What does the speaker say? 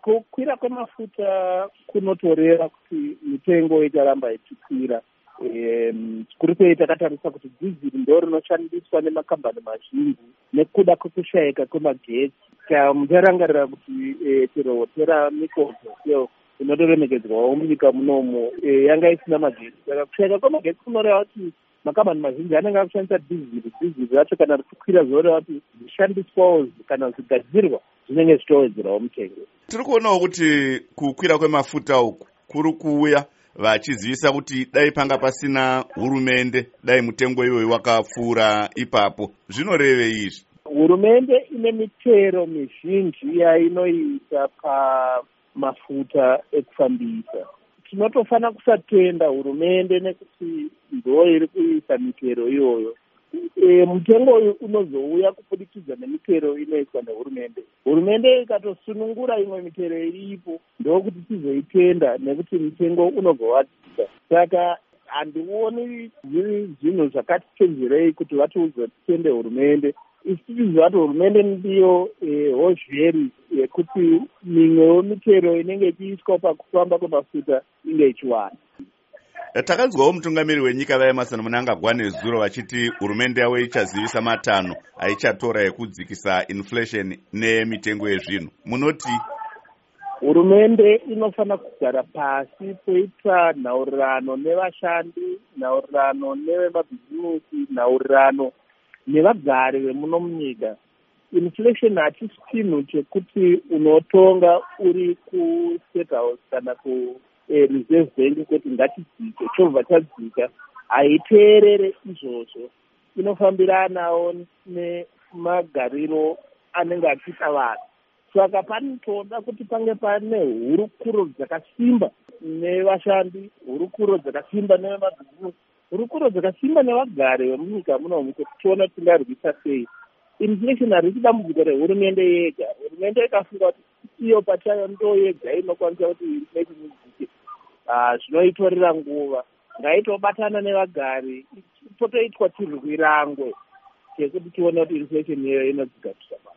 Kukwira kwemafuta kunotoreva kuti mitengo icharamba ichikwira. Kuri kwei takatarisa kuti dhiziri ndo rinoshandiswa nemakambani mazhinji nekuda kwekushayika kwemagetsi. Mucharangarira kuti chero mikodho inotoremekedzwawo munyika munomu yanga isina magetsi. Saka kushayika kwemagetsi kunoreva kuti makambani mazhinji anenge akushandisa dhiziri racho kana richikwira zvoreva kuti zvishandiswawo kana zvigadzirwa zvinenge zvichitowedzerawo mutengo. Tiri kuonawo kuti kukwira kwemafuta uku kuri kuuya vachizivisa kuti dai panga pasina hurumende dai mutengo iwoyo wakapfuura ipapo. Zvinoreve izvi? Hurumende ine mitero mizhinji yainoita pamafuta ekufambisa. Tinotofana kusatenda hurumende nekuti ndo iri kuisa mitero iyoyo. Mutengo uyu unozouya kubudikidza nemitero inoiswa nehurumende. Hurumende ikatosunungura imwe mitero iripo ndokuti tizoitenda nekuti mutengo unobva wadzika. Saka handioni zviri zvinhu zvakati chenjerei kuti vatiudze titende hurumende. Isi tichiziva kuti hurumende ndiyo hozheri yekuti mimwewo mitero inenge ichiiswa pakufamba kwemafuta inge ichiwana. Takanzwawo mutungamiri wenyika vaEmmerson Mnangagwa nezuro vachiti hurumende yavo ichazivisa matanho aichatora ekudzikisa inflation nemitengo yezvinhu. Munoti? Hurumende inofana kugara pasi poita nhaurirano nevashandi, nhaurirano nevemabhizimusi, nhaurirano nevagari vemuno munyika. Inflation hachisi chinhu chekuti unotonga uri kuState House kana Reserve Bank kuti ngatidzike, chobva chadzika. Haiteerere izvozvo. Inofambiranawo nemagariro anenge achiita vanhu. Saka panotoda kuti pange pane hurukuro dzakasimba nevashandi, hurukuro dzakasimba nevemabhizimusi, hurukuro dzakasimba nevagari vemunyika munomu kuti tione tingarwisa sei. Inflation harisi dambudziko rehurumende yega. Hurumende ikafunga kuti iyo pachayo ndo yega inokwanisa kuti inflation idzike, zvinoitorera nguva. Ngaitobatana nevagari, potoitwa chirwirangwe chekuti tione kuti inflation iyoyo inodzika kusaba.